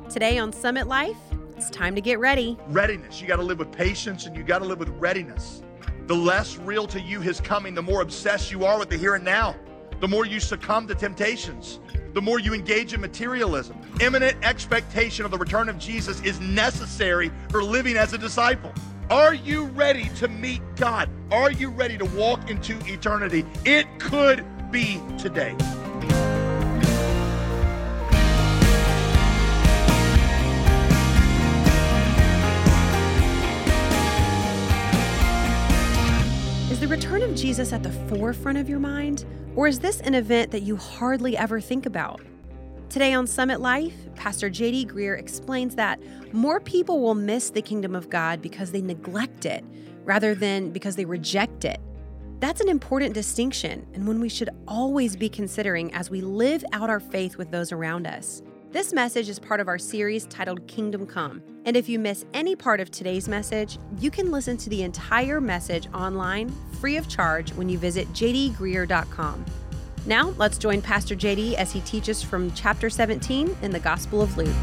Today on Summit Life, it's time to get ready. Readiness. You got to live with patience and you got to live with readiness. The less real to you his coming, the more obsessed you are with the here and now. The more you succumb to temptations. The more you engage in materialism. Imminent expectation of the return of Jesus is necessary for living as a disciple. Are you ready to meet God? Are you ready to walk into eternity? It could be today. Is the return of Jesus at the forefront of your mind? Or is this an event that you hardly ever think about? Today on Summit Life, Pastor J.D. Greear explains that more people will miss the kingdom of God because they neglect it rather than because they reject it. That's an important distinction and one we should always be considering as we live out our faith with those around us. This message is part of our series titled Kingdom Come. And if you miss any part of today's message, you can listen to the entire message online free of charge when you visit jdgreear.com. Now, let's join Pastor JD as he teaches from chapter 17 in the Gospel of Luke.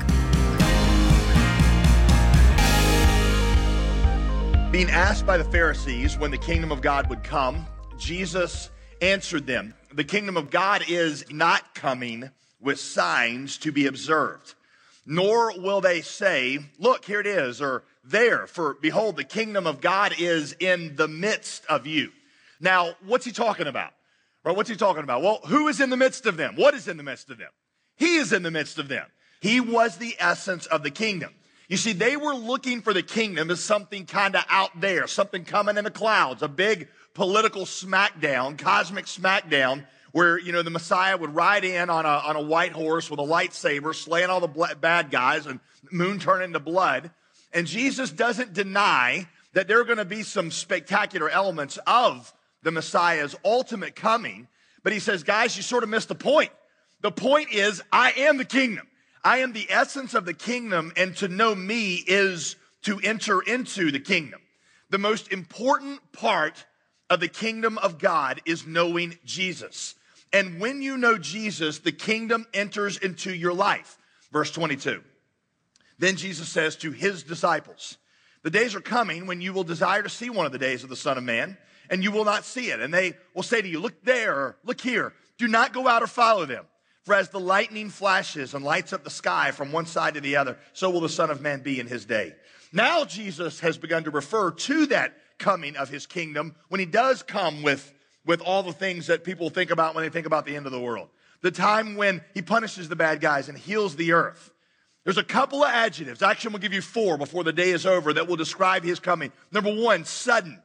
Being asked by the Pharisees when the kingdom of God would come, Jesus answered them, "The kingdom of God is not coming with signs to be observed, nor will they say, 'Look, here it is,' or 'there,' for behold, the kingdom of God is in the midst of you." Now, what's he talking about? Right? What's he talking about? Well, who is in the midst of them? What is in the midst of them? He is in the midst of them. He was the essence of the kingdom. You see, they were looking for the kingdom as something kind of out there, something coming in the clouds, a big political smackdown, cosmic smackdown, where, the Messiah would ride in on a white horse with a lightsaber, slaying all the bad guys and moon turn into blood. And Jesus doesn't deny that there are going to be some spectacular elements of the Messiah's ultimate coming. But he says, guys, you sort of missed the point. The point is, I am the kingdom. I am the essence of the kingdom, and to know me is to enter into the kingdom. The most important part of the kingdom of God is knowing Jesus. And when you know Jesus, the kingdom enters into your life. Verse 22. Then Jesus says to his disciples, "The days are coming when you will desire to see one of the days of the Son of Man, and you will not see it. And they will say to you, 'Look there,' or 'Look here.' Do not go out or follow them. For as the lightning flashes and lights up the sky from one side to the other, so will the Son of Man be in his day." Now Jesus has begun to refer to that coming of his kingdom when he does come with all the things that people think about when they think about the end of the world. The time when he punishes the bad guys and heals the earth. There's a couple of adjectives. Actually, I'm going to give you 4 before the day is over that will describe his coming. Number 1, sudden.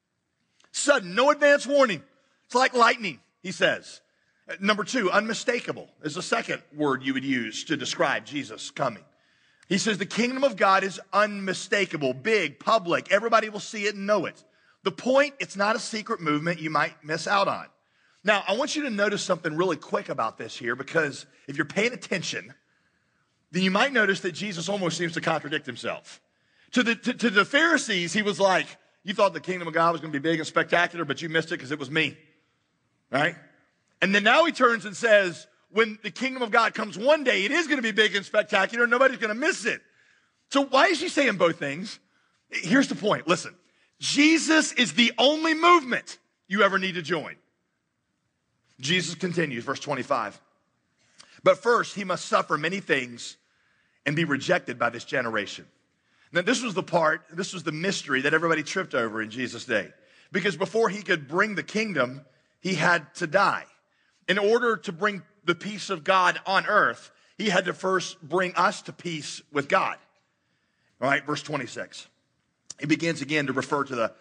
Sudden, no advance warning. It's like lightning, he says. Number 2, unmistakable is the second word you would use to describe Jesus coming. He says the kingdom of God is unmistakable, big, public. Everybody will see it and know it. The point, it's not a secret movement you might miss out on. Now, I want you to notice something really quick about this here, because if you're paying attention, then you might notice that Jesus almost seems to contradict himself. To the Pharisees, he was like, "You thought the kingdom of God was going to be big and spectacular, but you missed it because it was me." Right? And then now he turns and says, when the kingdom of God comes one day, it is going to be big and spectacular, and nobody's going to miss it. So why is he saying both things? Here's the point. Listen, Jesus is the only movement you ever need to join. Jesus continues, verse 25. "But first, he must suffer many things and be rejected by this generation." Now, this was the mystery that everybody tripped over in Jesus' day. Because before he could bring the kingdom, he had to die. In order to bring the peace of God on earth, he had to first bring us to peace with God. All right, verse 26. He begins again to refer to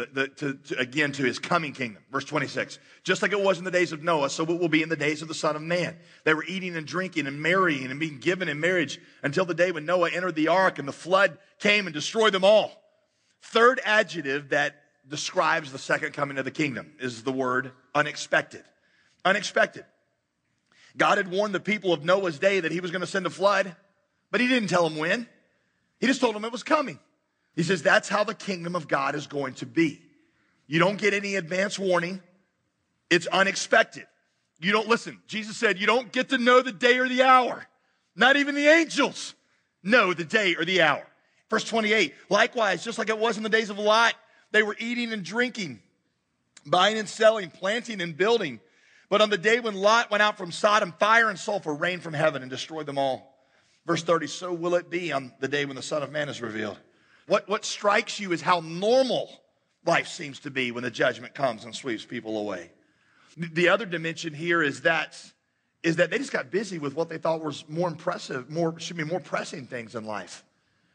his coming kingdom. Verse 26. "Just like it was in the days of Noah, so it will be in the days of the Son of Man. They were eating and drinking and marrying and being given in marriage until the day when Noah entered the ark and the flood came and destroyed them all." Third adjective that describes the second coming of the kingdom is the word unexpected. Unexpected. God had warned the people of Noah's day that he was going to send a flood, but he didn't tell them when. He just told them it was coming. He says that's how the kingdom of God is going to be. You don't get any advance warning. It's unexpected. You don't listen. Jesus said you don't get to know the day or the hour. Not even the angels. know the day or the hour. Verse 28, likewise, just like it was in the days of Lot, they were eating and drinking, buying and selling, planting and building. But on the day when Lot went out from Sodom, fire and sulfur rained from heaven and destroyed them all. Verse 30, so will it be on the day when the Son of Man is revealed. What strikes you is how normal life seems to be when the judgment comes and sweeps people away. The other dimension here is that they just got busy with what they thought was more impressive, more pressing things in life.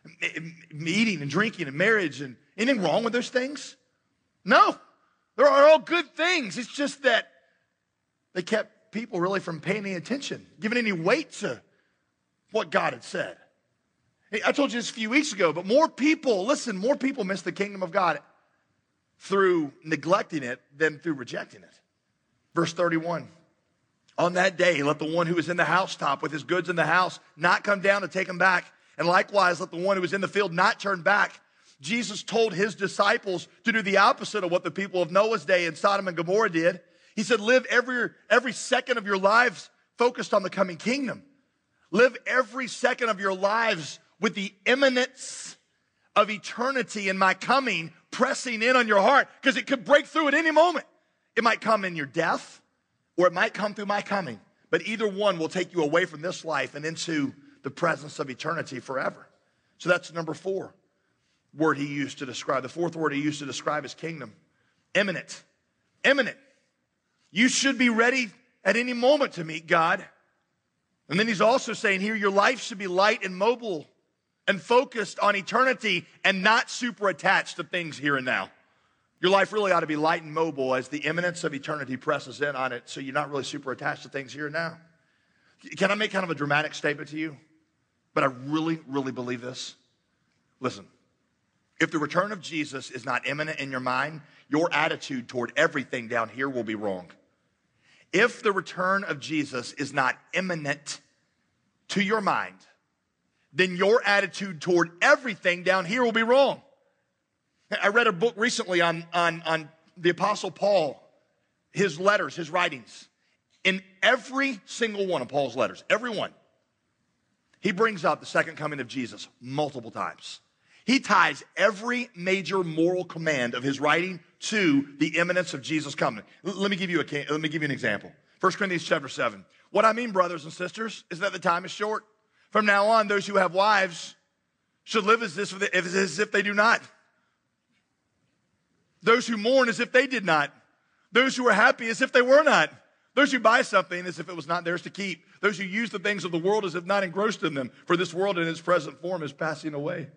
Eating and drinking and marriage, and anything wrong with those things? No, they're all good things. It's just that they kept people really from paying any attention, giving any weight to what God had said. I told you this a few weeks ago, but more people miss the kingdom of God through neglecting it than through rejecting it. Verse 31, on that day, let the one who is in the housetop with his goods in the house not come down to take them back. And likewise, let the one who is in the field not turn back. Jesus told his disciples to do the opposite of what the people of Noah's day in Sodom and Gomorrah did. He said, live every second of your lives focused on the coming kingdom. Live every second of your lives with the imminence of eternity and my coming pressing in on your heart, because it could break through at any moment. It might come in your death, or it might come through my coming. But either one will take you away from this life and into the presence of eternity forever. So that's number 4 word he used to describe. The 4th word he used to describe his kingdom. Imminent. Imminent. You should be ready at any moment to meet God. And then he's also saying here, your life should be light and mobile and focused on eternity and not super attached to things here and now. Your life really ought to be light and mobile as the imminence of eternity presses in on it, so you're not really super attached to things here and now. Can I make kind of a dramatic statement to you? But I really, really believe this. Listen, if the return of Jesus is not imminent in your mind, your attitude toward everything down here will be wrong. If the return of Jesus is not imminent to your mind, then your attitude toward everything down here will be wrong. I read a book recently on the Apostle Paul, his letters, his writings. In every single one of Paul's letters, every one, he brings up the second coming of Jesus multiple times. He ties every major moral command of his writing to the imminence of Jesus coming. Let me give you an example. 1 Corinthians chapter 7. What I mean, brothers and sisters, is that the time is short. From now on, those who have wives should live as if they do not. Those who mourn as if they did not. Those who are happy as if they were not. Those who buy something as if it was not theirs to keep. Those who use the things of the world as if not engrossed in them. For this world in its present form is passing away.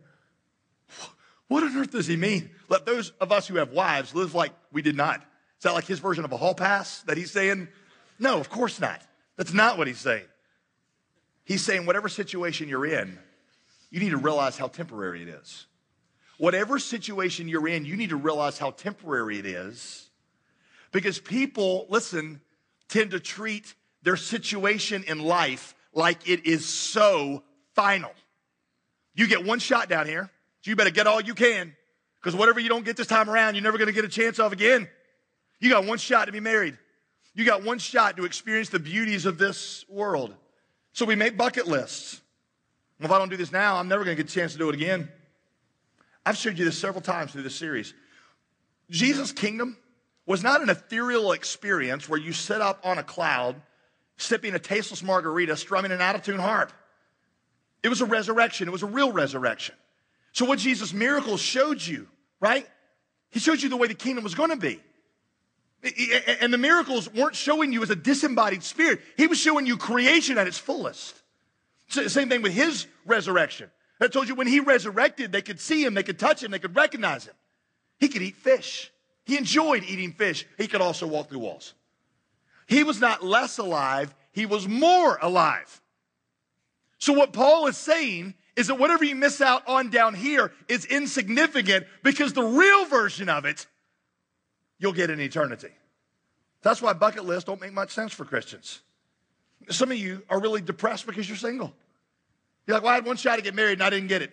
What on earth does he mean? Let those of us who have wives live like we did not. Is that like his version of a hall pass that he's saying? No, of course not. That's not what he's saying. He's saying whatever situation you're in, you need to realize how temporary it is. Whatever situation you're in, you need to realize how temporary it is. Because people, listen, tend to treat their situation in life like it is so final. You get one shot down here, so you better get all you can, because whatever you don't get this time around, you're never going to get a chance of again. You got one shot to be married. You got one shot to experience the beauties of this world. So we make bucket lists. Well, if I don't do this now, I'm never going to get a chance to do it again. I've showed you this several times through this series. Jesus' kingdom was not an ethereal experience where you sit up on a cloud, sipping a tasteless margarita, strumming an out-of-tune harp. It was a resurrection. It was a real resurrection. So what Jesus' miracles showed you, right? He showed you the way the kingdom was going to be. And the miracles weren't showing you as a disembodied spirit. He was showing you creation at its fullest. Same thing with his resurrection. I told you when he resurrected, they could see him, they could touch him, they could recognize him. He could eat fish. He enjoyed eating fish. He could also walk through walls. He was not less alive, he was more alive. So what Paul is saying is that whatever you miss out on down here is insignificant, because the real version of it, you'll get in eternity. That's why bucket lists don't make much sense for Christians. Some of you are really depressed because you're single. You're like, well, I had one shot to get married and I didn't get it.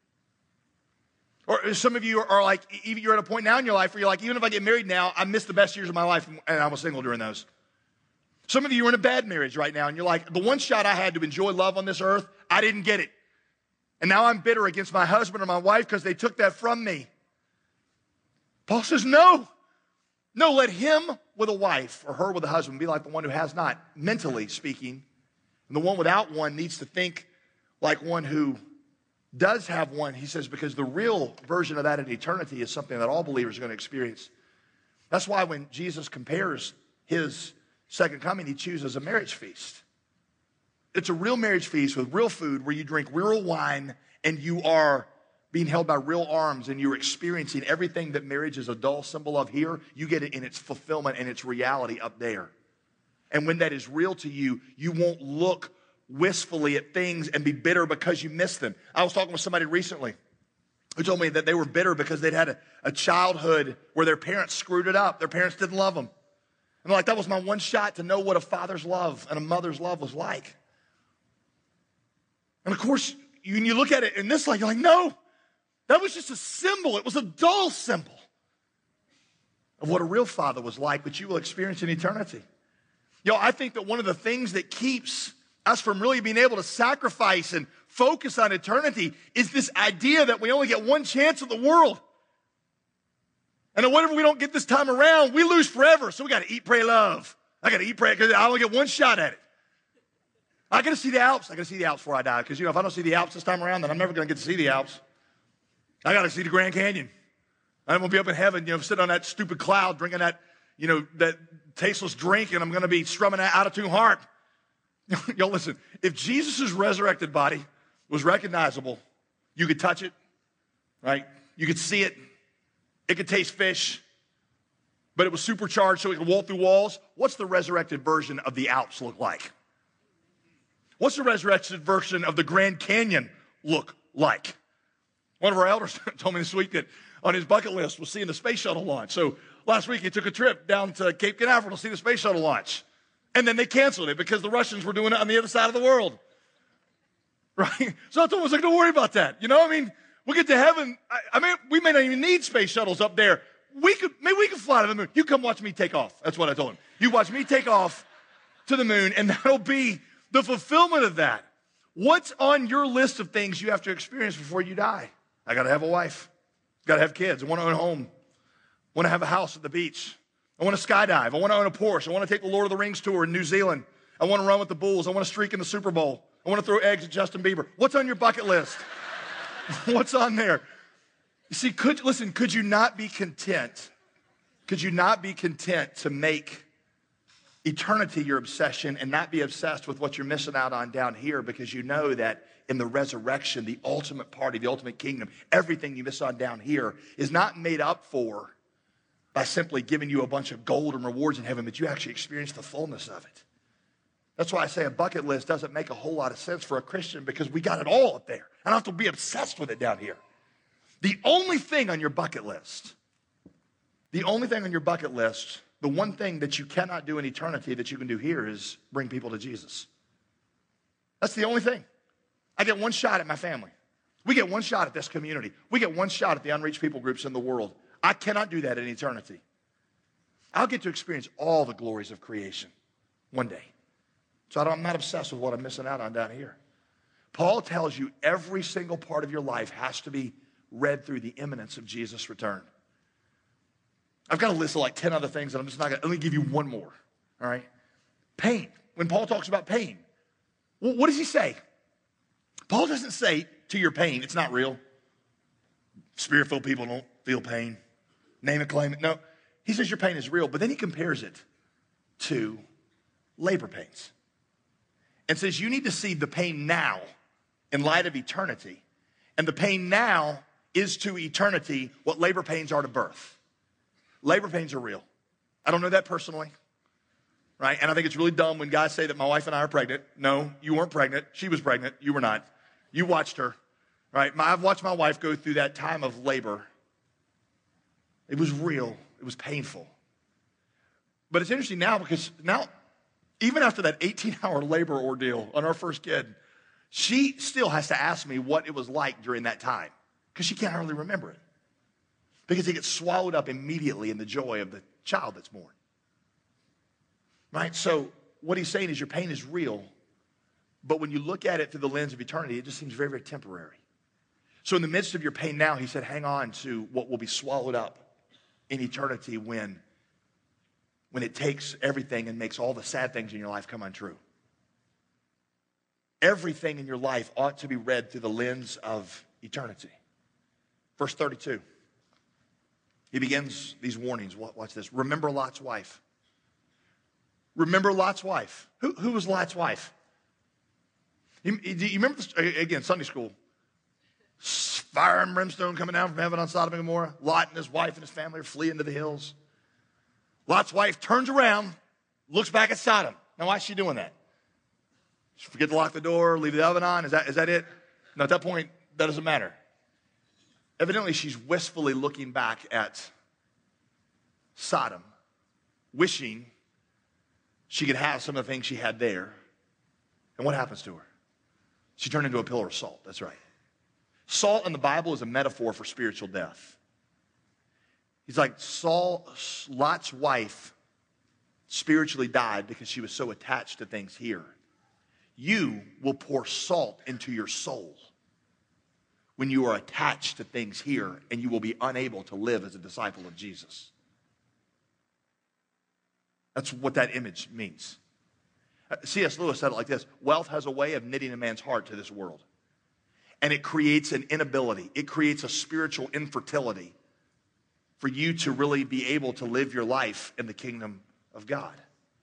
Or some of you are like, even you're at a point now in your life where you're like, even if I get married now, I missed the best years of my life and I was single during those. Some of you are in a bad marriage right now and you're like, the one shot I had to enjoy love on this earth, I didn't get it. And now I'm bitter against my husband or my wife because they took that from me. Paul says, no. No, let him with a wife or her with a husband be like the one who has not, mentally speaking. And the one without one needs to think like one who does have one. He says, because the real version of that in eternity is something that all believers are going to experience. That's why when Jesus compares his second coming, he chooses a marriage feast. It's a real marriage feast with real food where you drink real wine and you are being held by real arms and you're experiencing everything that marriage is a dull symbol of here. You get it in its fulfillment and its reality up there. And when that is real to you, you won't look wistfully at things and be bitter because you miss them. I was talking with somebody recently who told me that they were bitter because they'd had a childhood where their parents screwed it up. Their parents didn't love them. And they're like, that was my one shot to know what a father's love and a mother's love was like. And of course, when you look at it in this light, you're like, no, that was just a symbol. It was a dull symbol of what a real father was like, which you will experience in eternity. I think that one of the things that keeps us from really being able to sacrifice and focus on eternity is this idea that we only get one chance at the world. And that whatever we don't get this time around, we lose forever. So we got to eat, pray, love. I got to eat, pray, because I only get one shot at it. I got to see the Alps. I got to see the Alps before I die. Because, if I don't see the Alps this time around, then I'm never going to get to see the Alps. I got to see the Grand Canyon. I'm going to be up in heaven, sitting on that stupid cloud, drinking that, that tasteless drink, and I'm going to be strumming that out-of-tune harp. Y'all listen, if Jesus' resurrected body was recognizable, you could touch it, right? You could see it. It could taste fish, but it was supercharged so it could walk through walls. What's the resurrected version of the Alps look like? What's the resurrected version of the Grand Canyon look like? One of our elders told me this week that on his bucket list was seeing the space shuttle launch. So last week he took a trip down to Cape Canaveral to see the space shuttle launch. And then they canceled it because the Russians were doing it on the other side of the world. Right? So I told him, I was like, don't worry about that. We'll get to heaven. We may not even need space shuttles up there. Maybe we could fly to the moon. You come watch me take off. That's what I told him. You watch me take off to the moon, and that'll be the fulfillment of that. What's on your list of things you have to experience before you die? I got to have a wife. Got to have kids. I want to own a home. I want to have a house at the beach. I want to skydive. I want to own a Porsche. I want to take the Lord of the Rings tour in New Zealand. I want to run with the Bulls. I want to streak in the Super Bowl. I want to throw eggs at Justin Bieber. What's on your bucket list? What's on there? You see, could you not be content? Could you not be content to make eternity your obsession and not be obsessed with what you're missing out on down here, because you know that in the resurrection, the ultimate party, the ultimate kingdom, everything you miss on down here is not made up for by simply giving you a bunch of gold and rewards in heaven, but you actually experience the fullness of it. That's why I say a bucket list doesn't make a whole lot of sense for a Christian, because we got it all up there. I don't have to be obsessed with it down here. The only thing on your bucket list, the one thing that you cannot do in eternity that you can do here is bring people to Jesus. That's the only thing. I get one shot at my family. We get one shot at this community. We get one shot at the unreached people groups in the world. I cannot do that in eternity. I'll get to experience all the glories of creation one day. So I'm not obsessed with what I'm missing out on down here. Paul tells you every single part of your life has to be read through the imminence of Jesus' return. I've got a list of like 10 other things, and I'm just not going to, let me give you one more, all right? Pain. When Paul talks about pain, what does he say? Paul doesn't say to your pain, it's not real. Spirit-filled people don't feel pain. Name it, claim it. No, he says your pain is real, but then he compares it to labor pains and says you need to see the pain now in light of eternity. And the pain now is to eternity what labor pains are to birth. Labor pains are real. I don't know that personally, right? And I think it's really dumb when guys say that my wife and I are pregnant. No, you weren't pregnant. She was pregnant. You were not. You watched her, right? I've watched my wife go through that time of labor. It was real. It was painful. But it's interesting now because now, even after that 18-hour labor ordeal on our first kid, she still has to ask me what it was like during that time because she can't hardly remember it. Because it gets swallowed up immediately in the joy of the child that's born. Right? So what he's saying is your pain is real, but when you look at it through the lens of eternity, it just seems very, very temporary. So in the midst of your pain now, he said, hang on to what will be swallowed up in eternity when it takes everything and makes all the sad things in your life come untrue. Everything in your life ought to be read through the lens of eternity. Verse 32. He begins these warnings. Watch this. Remember Lot's wife. Remember Lot's wife. Who was Lot's wife? You remember this? Again, Sunday school. Fire and brimstone coming down from heaven on Sodom and Gomorrah. Lot and his wife and his family are fleeing to the hills. Lot's wife turns around, looks back at Sodom. Now, why is she doing that? She forget to lock the door, leave the oven on? Is that it? No, at that point, that doesn't matter. Evidently, she's wistfully looking back at Sodom, wishing she could have some of the things she had there. And what happens to her? She turned into a pillar of salt. That's right. Salt in the Bible is a metaphor for spiritual death. He's like, Lot's wife spiritually died because she was so attached to things here. You will pour salt into your soul when you are attached to things here, and you will be unable to live as a disciple of Jesus. That's what that image means. C.S. Lewis said it like this: wealth has a way of knitting a man's heart to this world. And it creates an inability. It creates a spiritual infertility for you to really be able to live your life in the kingdom of God.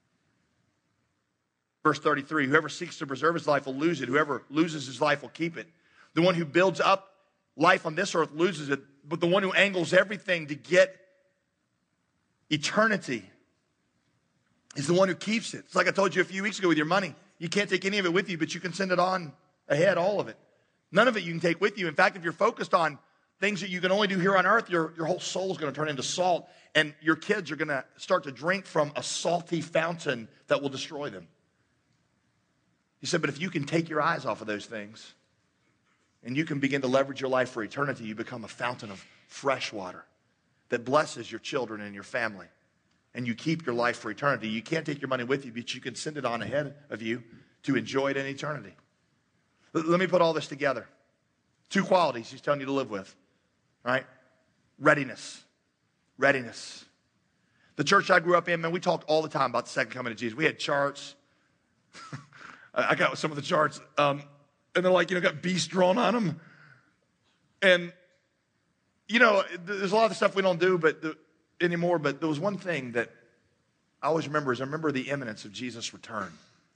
Verse 33, whoever seeks to preserve his life will lose it. Whoever loses his life will keep it. The one who builds up life on this earth loses it, but the one who angles everything to get eternity is the one who keeps it. It's like I told you a few weeks ago with your money. You can't take any of it with you, but you can send it on ahead, all of it. None of it you can take with you. In fact, if you're focused on things that you can only do here on earth, your whole soul is going to turn into salt, and your kids are going to start to drink from a salty fountain that will destroy them. He said, but if you can take your eyes off of those things and you can begin to leverage your life for eternity, you become a fountain of fresh water that blesses your children and your family, and you keep your life for eternity. You can't take your money with you, but you can send it on ahead of you to enjoy it in eternity. Let me put all this together. 2 qualities he's telling you to live with, right? Readiness. Readiness. The church I grew up in, man, we talked all the time about the second coming of Jesus. We had charts. I got some of the charts, and they're like, got beasts drawn on them. And, there's a lot of stuff we don't do anymore, but there was one thing that I always remember is I remember the imminence of Jesus' return.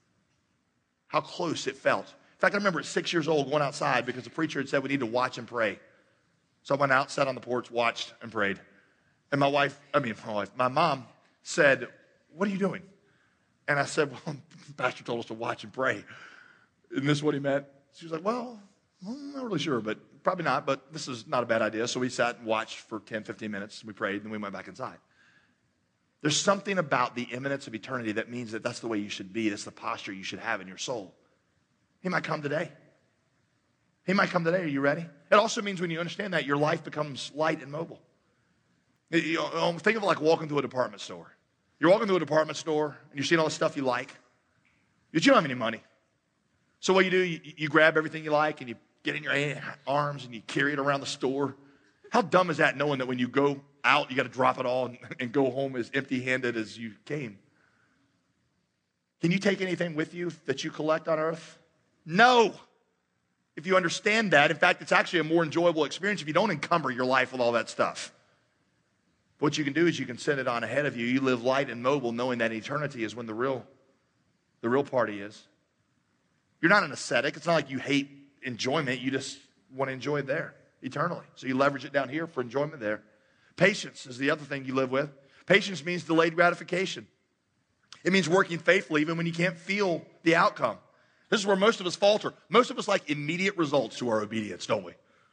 How close it felt. In fact, I remember at 6 years old going outside because the preacher had said we need to watch and pray. So I went out, sat on the porch, watched and prayed. And my mom said, what are you doing? And I said, well, the pastor told us to watch and pray. Isn't this what he meant? She was like, well, I'm not really sure, but probably not, but this is not a bad idea. So we sat and watched for 10, 15 minutes. We prayed, and then we went back inside. There's something about the imminence of eternity that means that that's the way you should be. That's the posture you should have in your soul. He might come today. He might come today. Are you ready? It also means when you understand that, your life becomes light and mobile. Think of it like walking through a department store. You're walking through a department store, and you're seeing all the stuff you like, but you don't have any money. So what you do, you grab everything you like, and you get in your arms, and you carry it around the store. How dumb is that, knowing that when you go out, you got to drop it all and go home as empty-handed as you came? Can you take anything with you that you collect on earth? No. If you understand that, in fact, it's actually a more enjoyable experience if you don't encumber your life with all that stuff. What you can do is you can send it on ahead of you. You live light and mobile, knowing that eternity is when the real party is. You're not an ascetic. It's not like you hate enjoyment. You just want to enjoy it there eternally. So you leverage it down here for enjoyment there. Patience is the other thing you live with. Patience means delayed gratification. It means working faithfully even when you can't feel the outcome. This is where most of us falter. Most of us like immediate results to our obedience, don't we?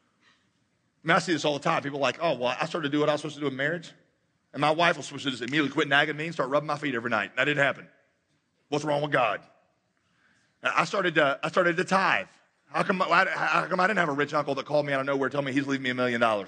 I see this all the time. People are like, oh, well, I started to do what I was supposed to do in marriage, and my wife was supposed to just immediately quit nagging me and start rubbing my feet every night. That didn't happen. What's wrong with God? I started to tithe. How come I didn't have a rich uncle that called me out of nowhere telling me he's leaving me $1 million?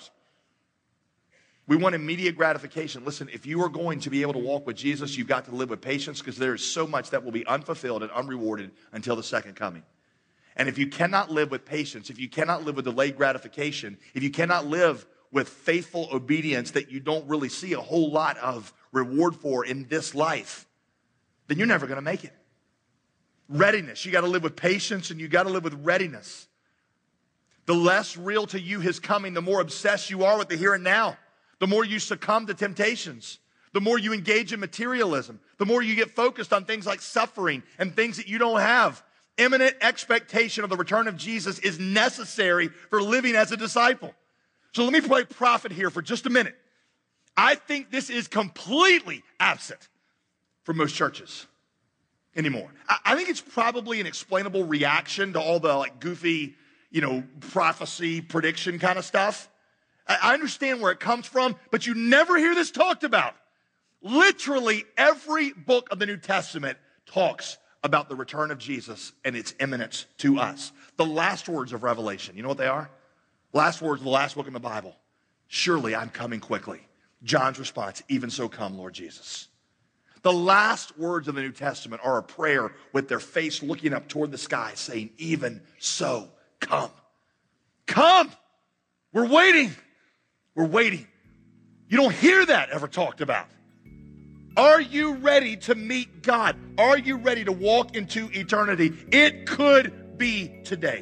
We want immediate gratification. Listen, if you are going to be able to walk with Jesus, you've got to live with patience, because there is so much that will be unfulfilled and unrewarded until the second coming. And if you cannot live with patience, if you cannot live with delayed gratification, if you cannot live with faithful obedience that you don't really see a whole lot of reward for in this life, then you're never going to make it. Readiness. You got to live with patience and you got to live with readiness. The less real to you his coming, the more obsessed you are with the here and now. The more you succumb to temptations. The more you engage in materialism. The more you get focused on things like suffering and things that you don't have. Imminent expectation of the return of Jesus is necessary for living as a disciple. So let me play prophet here for just a minute. I think this is completely absent from most churches anymore. I think it's probably an explainable reaction to all the goofy, prophecy, prediction kind of stuff. I understand where it comes from, but you never hear this talked about. Literally every book of the New Testament talks about the return of Jesus and its imminence to us. The last words of Revelation, you know what they are? Last words of the last book in the Bible. Surely I'm coming quickly. John's response, even so come, Lord Jesus. The last words of the New Testament are a prayer with their face looking up toward the sky saying, even so come. Come! We're waiting. We're waiting. You don't hear that ever talked about. Are you ready to meet God? Are you ready to walk into eternity? It could be today.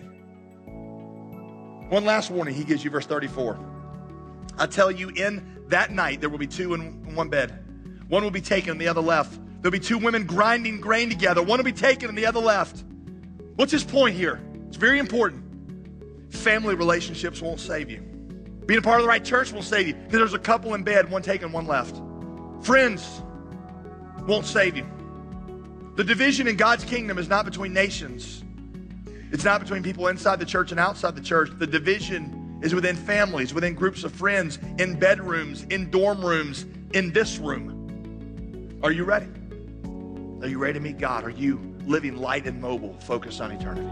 One last warning he gives you, verse 34. I tell you, in that night there will be two in one bed. One will be taken and the other left. There'll be two women grinding grain together. One will be taken and the other left. What's his point here? It's very important. Family relationships won't save you. Being a part of the right church won't save you because there's a couple in bed, one taken, one left. Friends won't save you. The division in God's kingdom is not between nations. It's not between people inside the church and outside the church. The division is within families, within groups of friends, in bedrooms, in dorm rooms, in this room. Are you ready? Are you ready to meet God? Are you living light and mobile, focused on eternity?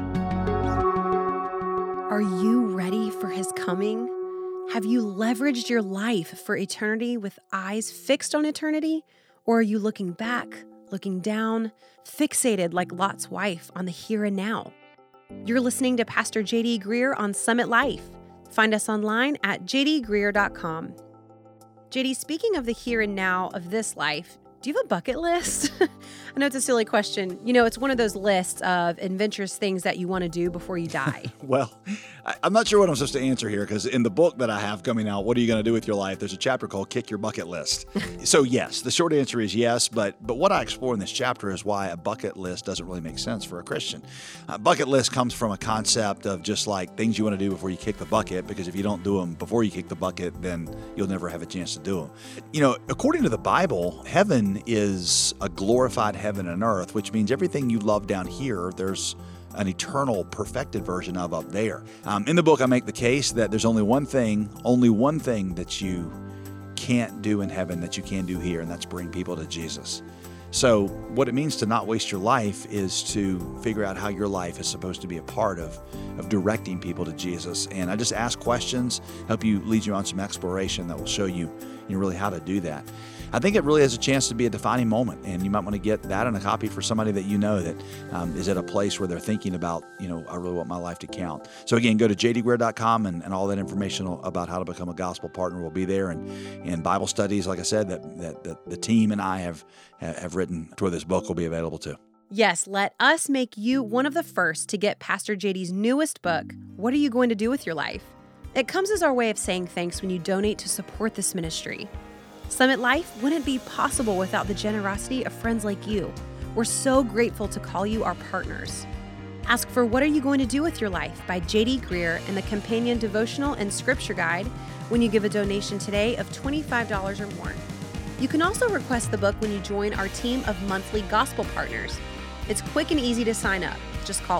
Are you ready for his coming? Have you leveraged your life for eternity with eyes fixed on eternity? Or are you looking back, looking down, fixated like Lot's wife on the here and now? You're listening to Pastor J.D. Greear on Summit Life. Find us online at jdgreear.com. J.D., speaking of the here and now of this life, do you have a bucket list? I know it's a silly question. It's one of those lists of adventurous things that you want to do before you die. Well, I'm not sure what I'm supposed to answer here because in the book that I have coming out, What Are You Going to Do With Your Life? There's a chapter called Kick Your Bucket List. So yes, the short answer is yes, but what I explore in this chapter is why a bucket list doesn't really make sense for a Christian. A bucket list comes from a concept of just like things you want to do before you kick the bucket, because if you don't do them before you kick the bucket, then you'll never have a chance to do them. According to the Bible, heaven is a glorified heaven and earth, which means everything you love down here, there's an eternal perfected version of up there. In the book, I make the case that there's only one thing that you can't do in heaven that you can do here, and that's bring people to Jesus. So what it means to not waste your life is to figure out how your life is supposed to be a part of directing people to Jesus. And I just ask questions, help you, lead you on some exploration that will show you really how to do that. I think it really has a chance to be a defining moment, and you might want to get that and a copy for somebody that you know that is at a place where they're thinking about, I really want my life to count. So again, go to jdgreear.com and all that information about how to become a gospel partner will be there. And Bible studies, like I said, that the team and I have written to where this book will be available too. Yes, let us make you one of the first to get Pastor JD's newest book, What Are You Going to Do With Your Life? It comes as our way of saying thanks when you donate to support this ministry. Summit Life wouldn't be possible without the generosity of friends like you. We're so grateful to call you our partners. Ask for What Are You Going to Do With Your Life by J.D. Greear and the companion devotional and scripture guide when you give a donation today of $25 or more. You can also request the book when you join our team of monthly gospel partners. It's quick and easy to sign up. Just call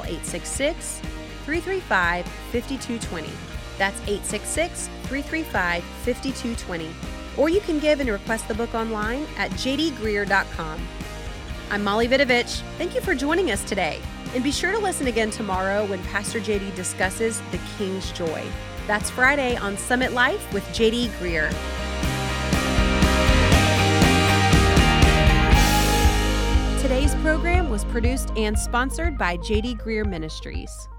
866-335-5220. That's 866-335-5220. Or you can give and request the book online at jdgreear.com. I'm Molly Vidovich. Thank you for joining us today. And be sure to listen again tomorrow when Pastor JD discusses the King's Joy. That's Friday on Summit Life with J.D. Greear. Today's program was produced and sponsored by J.D. Greer Ministries.